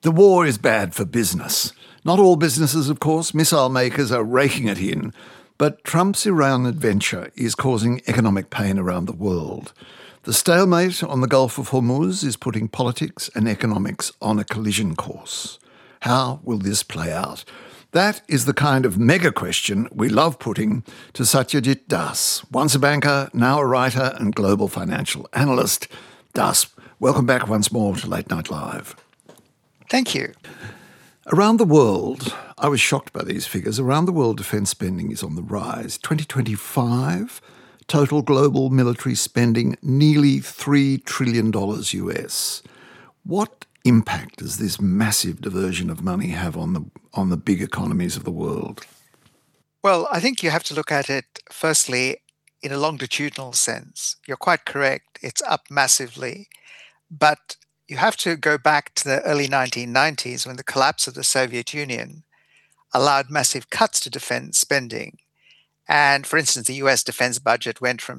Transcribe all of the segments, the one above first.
The war is bad for business. Not all businesses, of course. Missile makers are raking it in. But Trump's Iran adventure is causing economic pain around the world. The stalemate on the Gulf of Hormuz is putting politics and economics on a collision course. How will this play out? That is the kind of mega question we love putting to Satyajit Das, once a banker, now a writer and global financial analyst. Das, welcome back once more to Late Night Live. Thank you. Around the world, I was shocked by these figures. Around the world, defence spending is on the rise. 2025, total global military spending nearly $3 trillion US. What impact does this massive diversion of money have on the big economies of the world? Well, I think you have to look at it, firstly, in a longitudinal sense. You're quite correct. It's up massively. But you have to go back to the early 1990s when the collapse of the Soviet Union allowed massive cuts to defense spending. And for instance, the US defense budget went from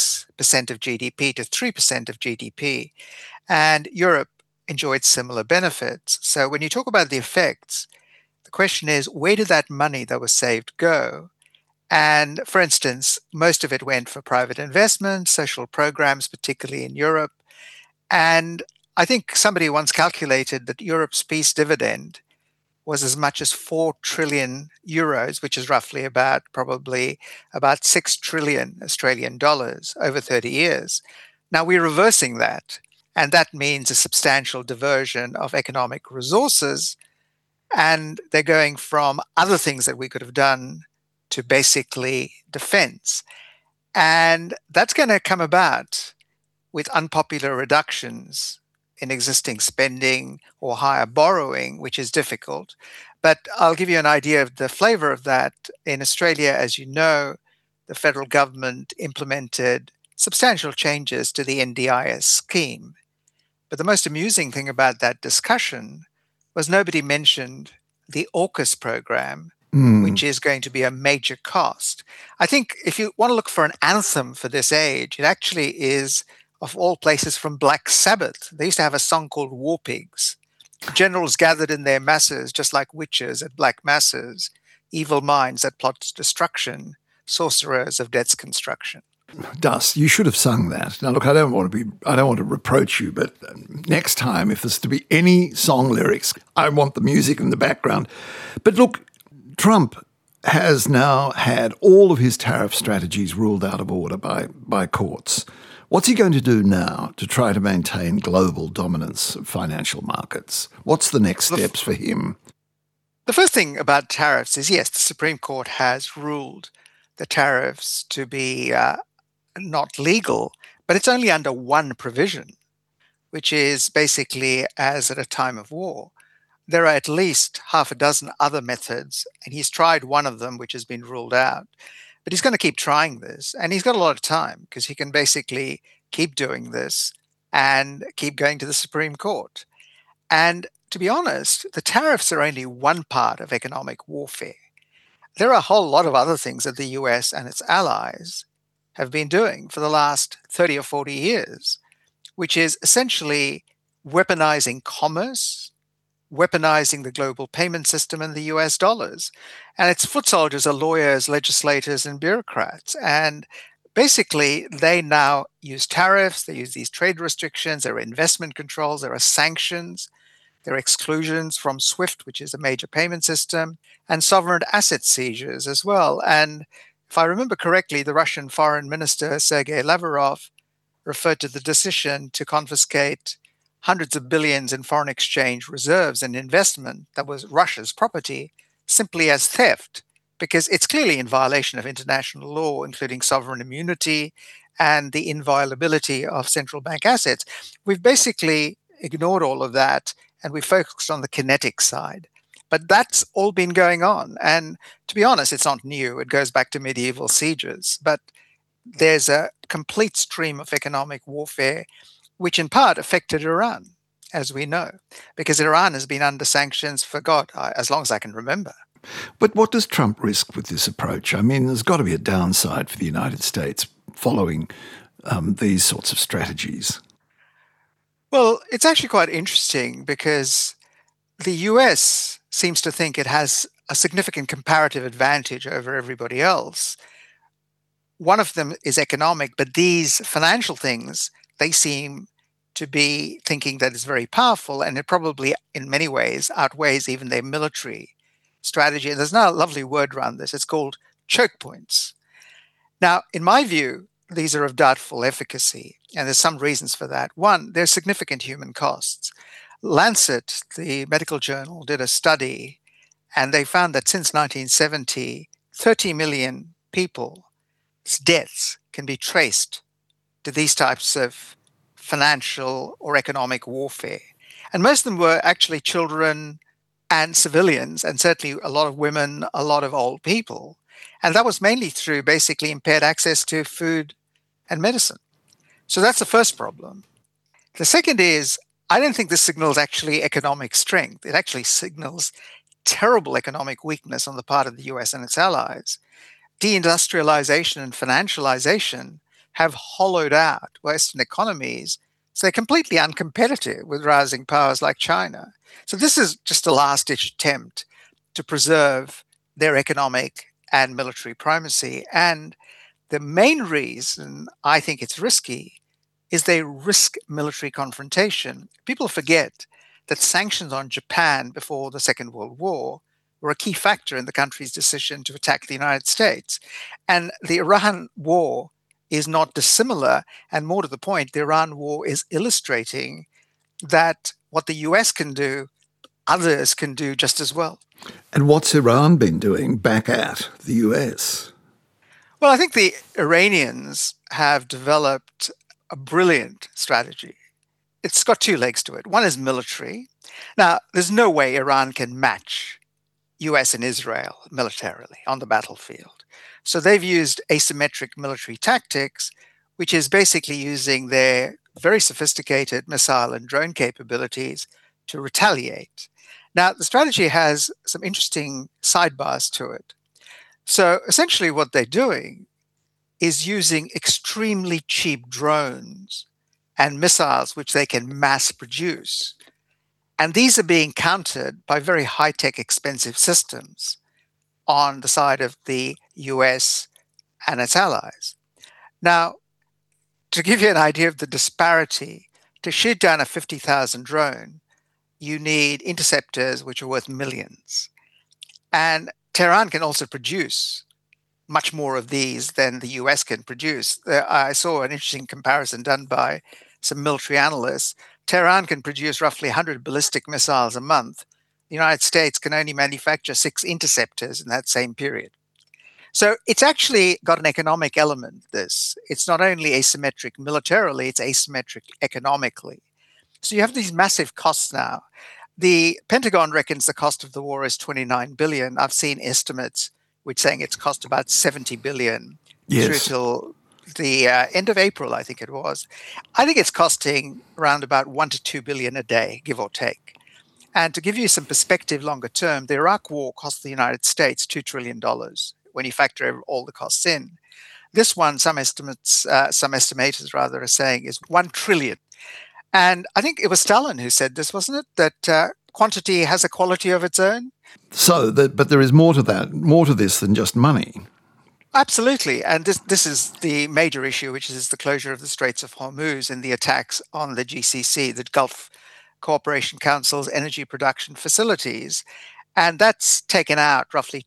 6% of GDP to 3% of GDP. And Europe enjoyed similar benefits. So when you talk about the effects, the question is, where did that money that was saved go? And for instance, most of it went for private investment, social programs, particularly in Europe. And I think somebody once calculated that Europe's peace dividend was as much as 4 trillion euros, which is roughly probably about 6 trillion Australian dollars over 30 years. Now we're reversing that, and that means a substantial diversion of economic resources, and they're going from other things that we could have done to basically defense. And that's going to come about with unpopular reductions in existing spending or higher borrowing, which is difficult. But I'll give you an idea of the flavor of that. In Australia, as you know, the federal government implemented substantial changes to the NDIS scheme. But the most amusing thing about that discussion was nobody mentioned the AUKUS program, which is going to be a major cost. I think if you want to look for an anthem for this age, it actually is, of all places, from Black Sabbath. They used to have a song called War Pigs. Generals gathered in their masses, just like witches at black masses, evil minds that plot destruction, sorcerers of death's construction. Das, you should have sung that. Now, look, I don't want to reproach you, but next time, if there's to be any song lyrics, I want the music in the background. But look, Trump has now had all of his tariff strategies ruled out of order by courts. What's he going to do now to try to maintain global dominance of financial markets? What's the next steps for him? The first thing about tariffs is, yes, the Supreme Court has ruled the tariffs to be not legal, but it's only under one provision, which is basically as at a time of war. There are at least half a dozen other methods, and he's tried one of them, which has been ruled out. But he's going to keep trying this, and he's got a lot of time because he can basically keep doing this and keep going to the Supreme Court. And to be honest, the tariffs are only one part of economic warfare. There are a whole lot of other things that the US and its allies have been doing for the last 30 or 40 years, which is essentially weaponizing commerce, weaponizing the global payment system and the US dollars. And its foot soldiers are lawyers, legislators, and bureaucrats. And basically, they now use tariffs, they use these trade restrictions, there are investment controls, there are sanctions, there are exclusions from SWIFT, which is a major payment system, and sovereign asset seizures as well. And if I remember correctly, the Russian Foreign Minister, Sergei Lavrov, referred to the decision to confiscate hundreds of billions in foreign exchange reserves and investment that was Russia's property simply as theft, because it's clearly in violation of international law, including sovereign immunity and the inviolability of central bank assets. We've basically ignored all of that, and we focused on the kinetic side. But that's all been going on. And to be honest, it's not new. It goes back to medieval sieges. But there's a complete stream of economic warfare, which in part affected Iran, as we know, because Iran has been under sanctions for, God, as long as I can remember. But what does Trump risk with this approach? I mean, there's got to be a downside for the United States following these sorts of strategies. Well, it's actually quite interesting because the US seems to think it has a significant comparative advantage over everybody else. One of them is economic, but these financial things, they seem to be thinking that it's very powerful, and it probably, in many ways, outweighs even their military strategy. And there's now a lovely word around this. It's called choke points. Now, in my view, these are of doubtful efficacy, and there's some reasons for that. One, there's significant human costs. Lancet, the medical journal, did a study, and they found that since 1970, 30 million people's deaths can be traced to these types of financial or economic warfare. And most of them were actually children and civilians, and certainly a lot of women, a lot of old people. And that was mainly through basically impaired access to food and medicine. So that's the first problem. The second is, I don't think this signals actually economic strength. It actually signals terrible economic weakness on the part of the US and its allies. Deindustrialization and financialization have hollowed out Western economies, so they're completely uncompetitive with rising powers like China. So this is just a last-ditch attempt to preserve their economic and military primacy. And the main reason I think it's risky is they risk military confrontation. People forget that sanctions on Japan before the Second World War were a key factor in the country's decision to attack the United States. And the Iran war is not dissimilar. And more to the point, the Iran war is illustrating that what the US can do, others can do just as well. And what's Iran been doing back at the US? Well, I think the Iranians have developed a brilliant strategy. It's got two legs to it. One is military. Now, there's no way Iran can match US and Israel militarily on the battlefield. So they've used asymmetric military tactics, which is basically using their very sophisticated missile and drone capabilities to retaliate. Now, the strategy has some interesting sidebars to it. So essentially what they're doing is using extremely cheap drones and missiles which they can mass produce. And these are being countered by very high-tech, expensive systems on the side of the US and its allies. Now, to give you an idea of the disparity, to shoot down a 50,000 drone, you need interceptors which are worth millions. And Tehran can also produce much more of these than the US can produce. I saw an interesting comparison done by some military analysts. Tehran can produce roughly 100 ballistic missiles a month. The United States can only manufacture 6 interceptors in that same period. So it's actually got an economic element, this. It's not only asymmetric militarily, it's asymmetric economically. So you have these massive costs now. The Pentagon reckons the cost of the war is $29 billion. I've seen estimates which saying it's cost about $70 billion through till the end of April, I think it was. I think it's costing around about $1 to $2 billion a day, give or take. And to give you some perspective longer term, the Iraq war cost the United States $2 trillion when you factor all the costs in. This one, some estimators rather, are saying is $1 trillion. And I think it was Stalin who said this, wasn't it? That quantity has a quality of its own. But there is more to that, more to this than just money. Absolutely. And this is the major issue, which is the closure of the Straits of Hormuz and the attacks on the GCC, the Gulf Cooperation Council's energy production facilities. And that's taken out roughly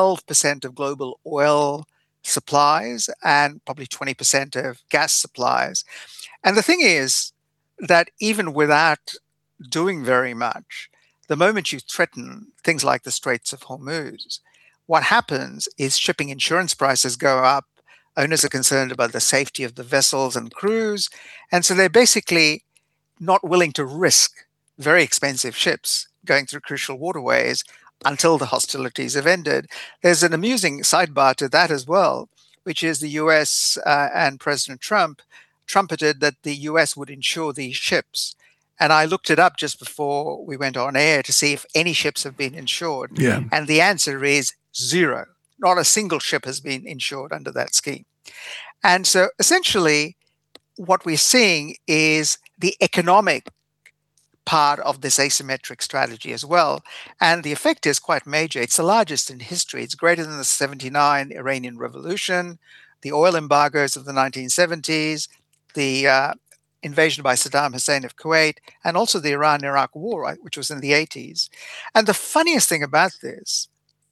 12% of global oil supplies and probably 20% of gas supplies. And the thing is that even without doing very much, the moment you threaten things like the Straits of Hormuz, what happens is shipping insurance prices go up. Owners are concerned about the safety of the vessels and crews. And so they're basically not willing to risk very expensive ships going through crucial waterways until the hostilities have ended. There's an amusing sidebar to that as well, which is the US and President Trump trumpeted that the US would insure these ships. And I looked it up just before we went on air to see if any ships have been insured. Yeah. And the answer is zero. Not a single ship has been insured under that scheme. And so essentially what we're seeing is the economic part of this asymmetric strategy as well. And the effect is quite major. It's the largest in history. It's greater than the 79 Iranian Revolution, the oil embargoes of the 1970s, the invasion by Saddam Hussein of Kuwait, and also the Iran-Iraq War, right, which was in the 80s. And the funniest thing about this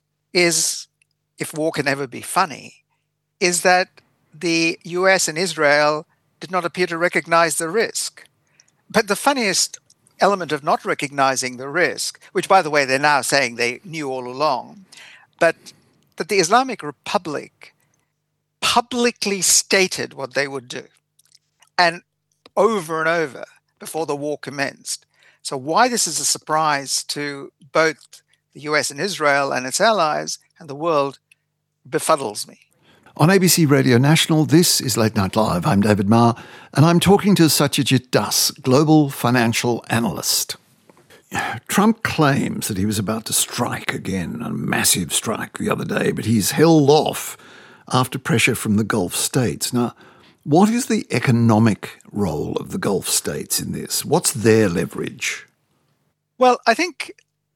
is, if war can ever be funny, is that the US and Israel did not appear to recognize the risk. But the funniest element of not recognizing the risk, which, by the way, they're now saying they knew all along, but that the Islamic Republic publicly stated what they would do, and over before the war commenced. So why this is a surprise to both the US and Israel and its allies and the world befuddles me. On ABC Radio National, this is Late Night Live. I'm David Marr, and I'm talking to Satyajit Das, global financial analyst. Trump claims that he was about to strike again, a massive strike the other day, but he's held off after pressure from the Gulf states. Now, what is the economic role of the Gulf states in this? What's their leverage? Well, I think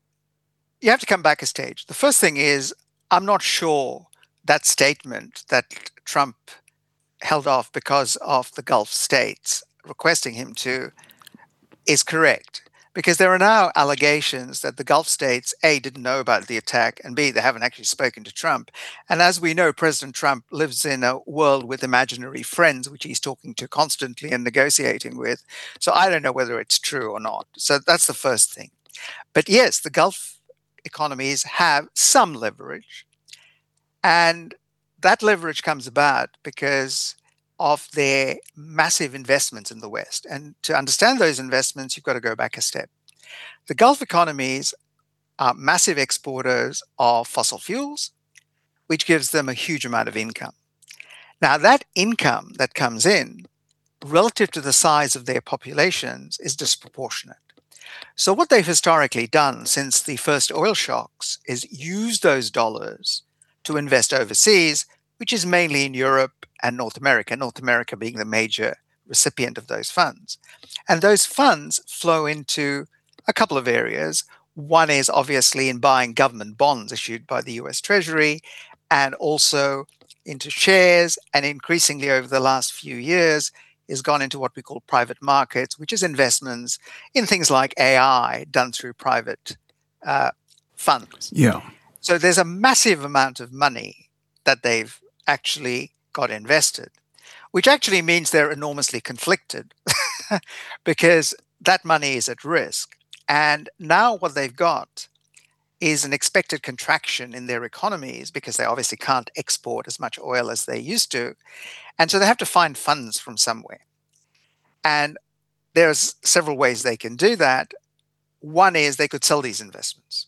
you have to come back a stage. The first thing is, I'm not sure that statement that Trump held off because of the Gulf states requesting him to is correct. Because there are now allegations that the Gulf states, A, didn't know about the attack, and B, they haven't actually spoken to Trump. And as we know, President Trump lives in a world with imaginary friends, which he's talking to constantly and negotiating with. So I don't know whether it's true or not. So that's the first thing. But yes, the Gulf economies have some leverage. And that leverage comes about because of their massive investments in the West. And to understand those investments, you've got to go back a step. The Gulf economies are massive exporters of fossil fuels, which gives them a huge amount of income. Now, that income that comes in relative to the size of their populations is disproportionate. So what they've historically done since the first oil shocks is use those dollars to invest overseas, which is mainly in Europe and North America being the major recipient of those funds. And those funds flow into a couple of areas. One is obviously in buying government bonds issued by the US Treasury, and also into shares, and increasingly over the last few years has gone into what we call private markets, which is investments in things like AI done through private funds. Yeah. So there's a massive amount of money that they've actually got invested, which actually means they're enormously conflicted because that money is at risk. And now what they've got is an expected contraction in their economies because they obviously can't export as much oil as they used to. And so they have to find funds from somewhere. And there's several ways they can do that. One is they could sell these investments.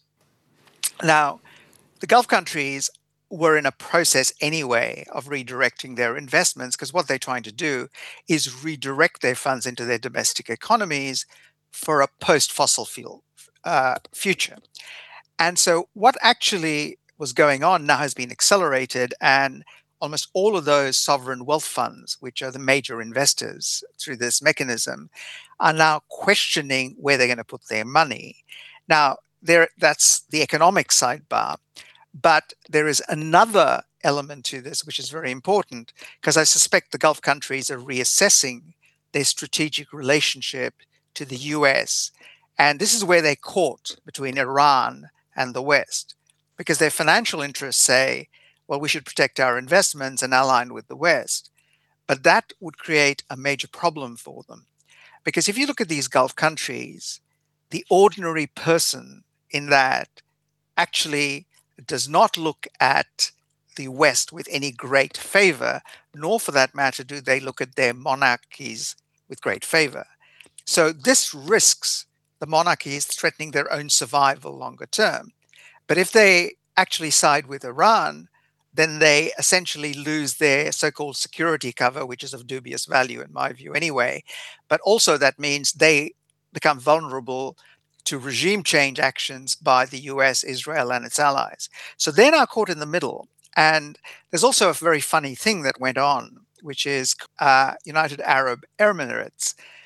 Now, the Gulf countries were in a process anyway of redirecting their investments because what they're trying to do is redirect their funds into their domestic economies for a post-fossil fuel future. And so what actually was going on now has been accelerated, and almost all of those sovereign wealth funds, which are the major investors through this mechanism, are now questioning where they're going to put their money. Now, that's the economic sidebar. But there is another element to this, which is very important, because I suspect the Gulf countries are reassessing their strategic relationship to the US. And this is where they're caught between Iran and the West, because their financial interests say, well, we should protect our investments and align with the West. But that would create a major problem for them. Because if you look at these Gulf countries, the ordinary person in that actually does not look at the West with any great favor, nor for that matter do they look at their monarchies with great favor. So this risks the monarchies threatening their own survival longer term. But if they actually side with Iran, then they essentially lose their so-called security cover, which is of dubious value in my view anyway. But also that means they become vulnerable to regime change actions by the US, Israel, and its allies. So they're now caught in the middle. And there's also a very funny thing that went on, which is United Arab Emirates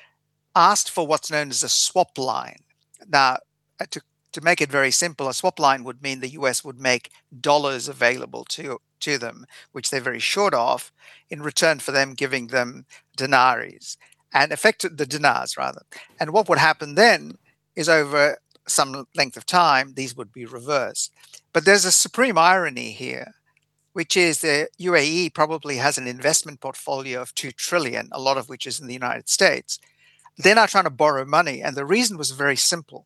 asked for what's known as a swap line. Now, to make it very simple, a swap line would mean the US would make dollars available to them, which they're very short of, in return for them giving them denaries and the dinars rather. And what would happen then is over some length of time, these would be reversed. But there's a supreme irony here, which is the UAE probably has an investment portfolio of 2 trillion, a lot of which is in the United States. They're not trying to borrow money. And the reason was very simple.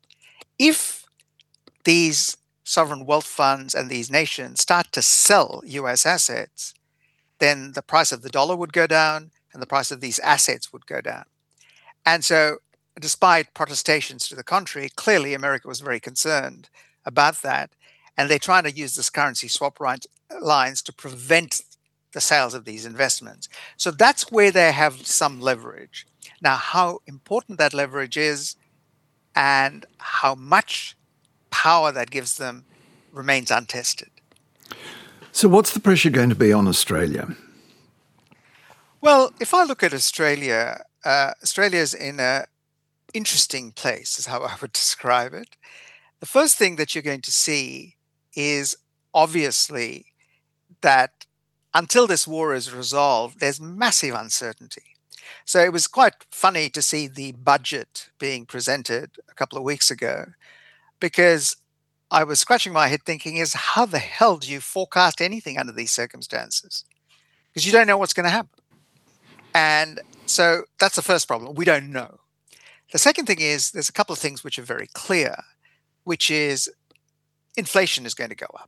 If these sovereign wealth funds and these nations start to sell US assets, then the price of the dollar would go down and the price of these assets would go down. And so, despite protestations to the contrary, clearly America was very concerned about that. And they're trying to use this currency swap lines to prevent the sales of these investments. So that's where they have some leverage. Now, how important that leverage is and how much power that gives them remains untested. So what's the pressure going to be on Australia? Well, if I look at Australia, Australia's in an interesting place, is how I would describe it. The first thing that you're going to see is obviously that until this war is resolved, there's massive uncertainty. So it was quite funny to see the budget being presented a couple of weeks ago, because I was scratching my head thinking, is how the hell do you forecast anything under these circumstances? Because you don't know what's going to happen. And so that's the first problem. We don't know. The second thing is there's a couple of things which are very clear, which is inflation is going to go up.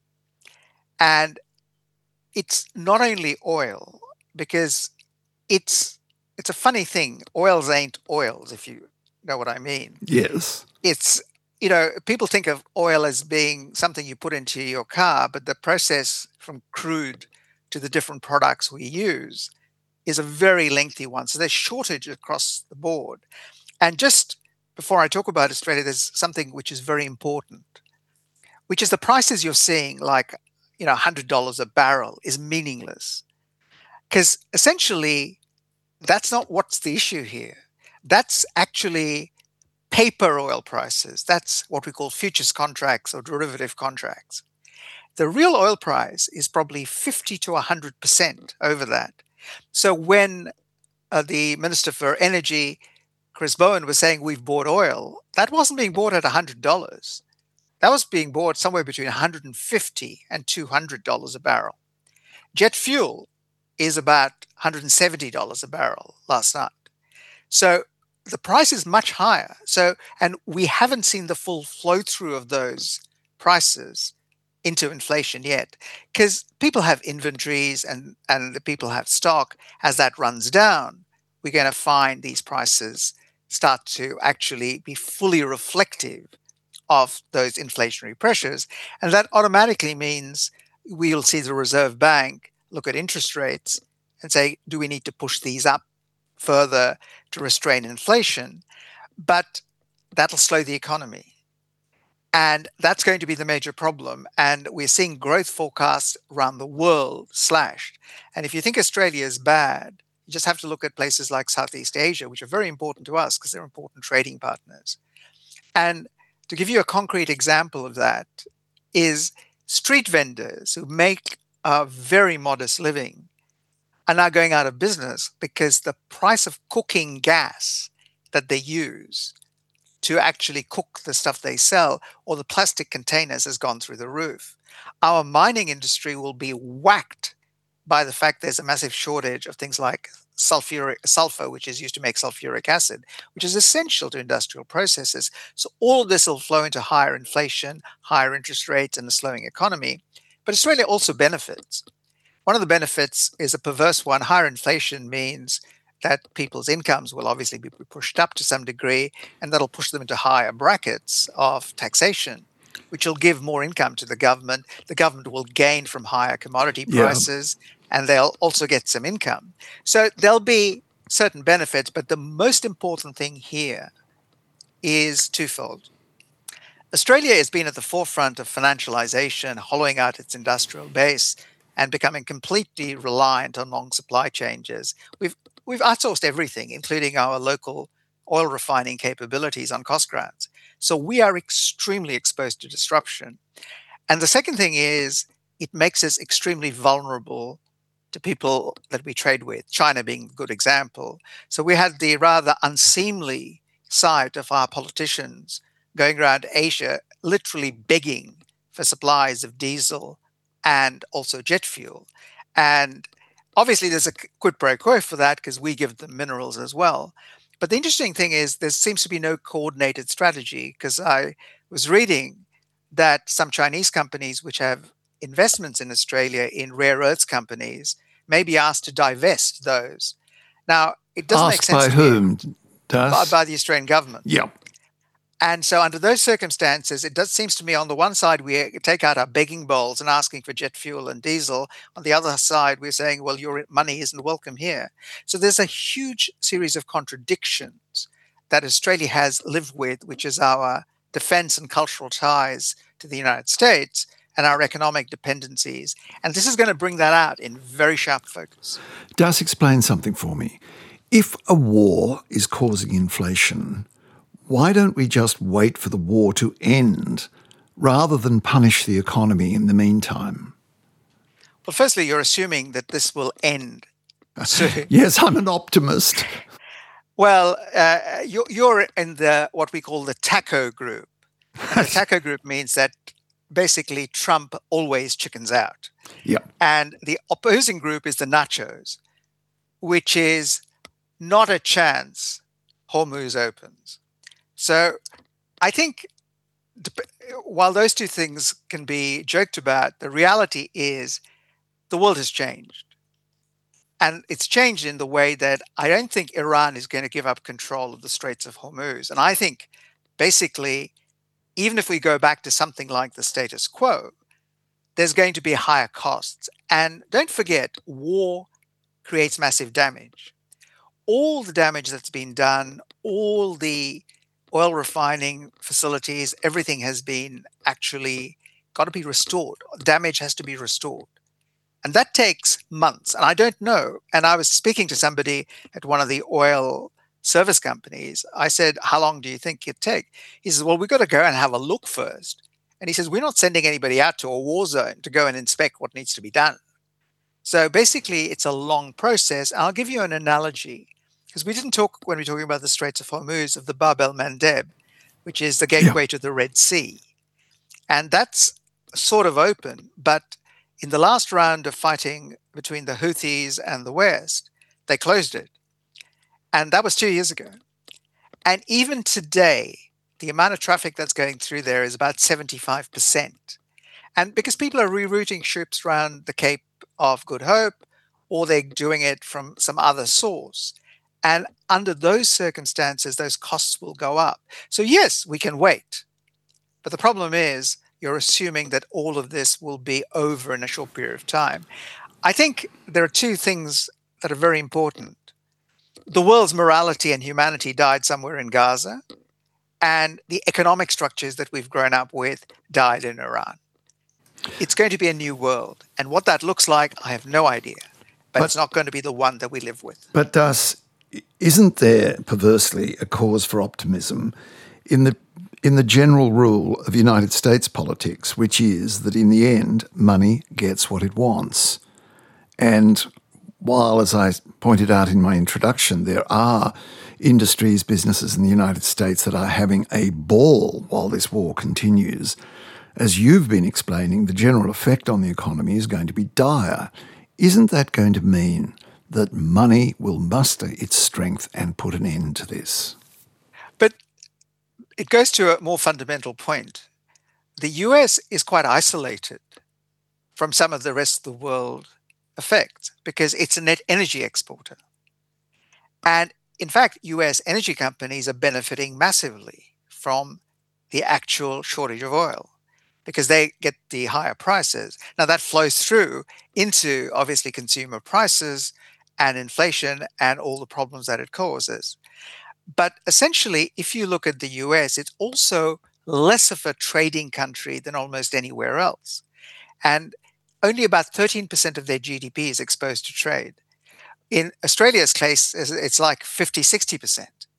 And it's not only oil, because it's a funny thing. Oils ain't oils, if you know what I mean. Yes. It's, people think of oil as being something you put into your car, but the process from crude to the different products we use is a very lengthy one. So there's shortage across the board. And just before I talk about Australia, there's something which is very important, which is the prices you're seeing, like, $100 a barrel is meaningless. Because essentially, that's not what's the issue here. That's actually paper oil prices. That's what we call futures contracts or derivative contracts. The real oil price is probably 50 to 100% over that. So when the Minister for Energy, Chris Bowen, was saying we've bought oil, that wasn't being bought at $100. That was being bought somewhere between $150 and $200 a barrel. Jet fuel is about $170 a barrel last night. So the price is much higher. And we haven't seen the full flow through of those prices into inflation yet, because people have inventories and the people have stock. As that runs down, we're going to find these prices start to actually be fully reflective of those inflationary pressures. And that automatically means we'll see the Reserve Bank look at interest rates and say, do we need to push these up further to restrain inflation? But that'll slow the economy. And that's going to be the major problem. And we're seeing growth forecasts around the world slashed. And if you think Australia is bad, you just have to look at places like Southeast Asia, which are very important to us because they're important trading partners. And to give you a concrete example of that is street vendors who make a very modest living are now going out of business because the price of cooking gas that they use to actually cook the stuff they sell, or the plastic containers, has gone through the roof. Our mining industry will be whacked by the fact there's a massive shortage of things like sulfur, which is used to make sulfuric acid, which is essential to industrial processes. So all of this will flow into higher inflation, higher interest rates, and a slowing economy. But Australia also benefits. One of the benefits is a perverse one. Higher inflation means that people's incomes will obviously be pushed up to some degree, and that'll push them into higher brackets of taxation, which will give more income to the government. The government will gain from higher commodity prices, and they'll also get some income. So there'll be certain benefits, but the most important thing here is twofold. Australia has been at the forefront of financialization, hollowing out its industrial base, and becoming completely reliant on long supply chains. We've outsourced everything, including our local oil refining capabilities on cost grounds. So we are extremely exposed to disruption. And the second thing is it makes us extremely vulnerable to people that we trade with, China being a good example. So we had the rather unseemly sight of our politicians going around Asia, literally begging for supplies of diesel and also jet fuel. And obviously, there's a quid pro quo for that because we give them minerals as well. But the interesting thing is, there seems to be no coordinated strategy because I was reading that some Chinese companies which have investments in Australia in rare earths companies may be asked to divest those. Now, it doesn't make Asked sense by to me whom, does? by the Australian government. Yeah. And so, under those circumstances, it does seems to me on the one side we take out our begging bowls and asking for jet fuel and diesel. On the other side, we're saying, "Well, your money isn't welcome here." So there's a huge series of contradictions that Australia has lived with, which is our defence and cultural ties to the United States and our economic dependencies. And this is going to bring that out in very sharp focus. Does explain something for me. If a war is causing inflation, why don't we just wait for the war to end rather than punish the economy in the meantime? Well, firstly, you're assuming that this will end soon. Yes, I'm an optimist. Well, you're in the what we call the TACO group. And the TACO group means that basically Trump always chickens out. Yeah. And the opposing group is the nachos, which is not a chance Hormuz opens. So I think while those two things can be joked about, the reality is the world has changed. And it's changed in the way that I don't think Iran is going to give up control of the Straits of Hormuz. And I think basically, even if we go back to something like the status quo, there's going to be higher costs. And don't forget, war creates massive damage. All the damage that's been done, all the oil refining facilities, everything has been actually got to be restored. Damage has to be restored. And that takes months. And I don't know. And I was speaking to somebody at one of the oil service companies. I said, "How long do you think it'd take?" He says, "Well, we've got to go and have a look first." And he says, "We're not sending anybody out to a war zone to go and inspect what needs to be done." So basically, it's a long process. I'll give you an analogy, because we didn't talk, when we're talking about the Straits of Hormuz, of the Bab el Mandeb, which is the gateway to the Red Sea. And that's sort of open. But in the last round of fighting between the Houthis and the West, they closed it. And that was 2 years ago. And even today, the amount of traffic that's going through there is about 75%. And because people are rerouting ships around the Cape of Good Hope, or they're doing it from some other source. And under those circumstances, those costs will go up. So yes, we can wait. But the problem is you're assuming that all of this will be over in a short period of time. I think there are two things that are very important. The world's morality and humanity died somewhere in Gaza, and the economic structures that we've grown up with died in Iran. It's going to be a new world. And what that looks like, I have no idea. But it's not going to be the one that we live with. But isn't there, perversely, a cause for optimism in the general rule of United States politics, which is that in the end, money gets what it wants? And while, as I pointed out in my introduction, there are industries, businesses in the United States that are having a ball while this war continues, as you've been explaining, the general effect on the economy is going to be dire. Isn't that going to mean that money will muster its strength and put an end to this? But it goes to a more fundamental point. The US is quite isolated from some of the rest of the world effects because it's a net energy exporter. And in fact, US energy companies are benefiting massively from the actual shortage of oil because they get the higher prices. Now that flows through into obviously consumer prices and inflation and all the problems that it causes. But essentially, if you look at the US, it's also less of a trading country than almost anywhere else. And only about 13% of their GDP is exposed to trade. In Australia's case, it's like 50, 60%.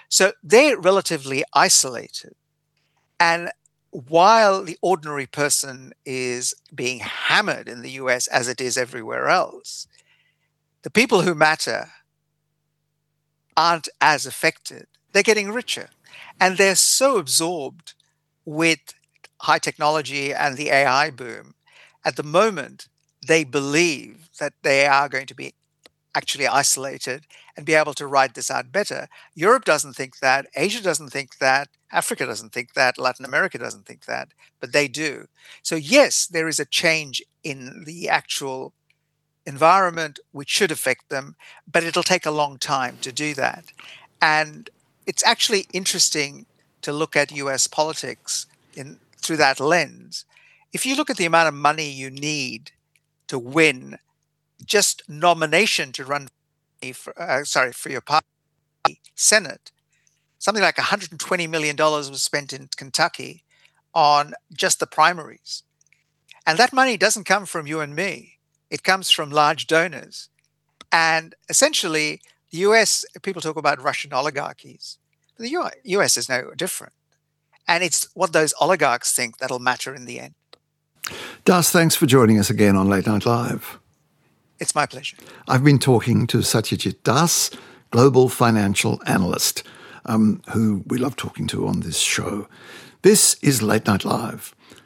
So they're relatively isolated. And while the ordinary person is being hammered in the US as it is everywhere else, the people who matter aren't as affected. They're getting richer. And they're so absorbed with high technology and the AI boom. At the moment, they believe that they are going to be actually isolated and be able to ride this out better. Europe doesn't think that. Asia doesn't think that. Africa doesn't think that. Latin America doesn't think that. But they do. So, yes, there is a change in the actual environment which should affect them, but it'll take a long time to do that. And it's actually interesting to look at US politics through that lens. If you look at the amount of money you need to win just nomination to run for your party Senate, something like $120 million was spent in Kentucky on just the primaries. And that money doesn't come from you and me. It comes from large donors. And essentially, the US, people talk about Russian oligarchies. The US is no different. And it's what those oligarchs think that'll matter in the end. Das, thanks for joining us again on Late Night Live. It's my pleasure. I've been talking to Satyajit Das, global financial analyst, who we love talking to on this show. This is Late Night Live.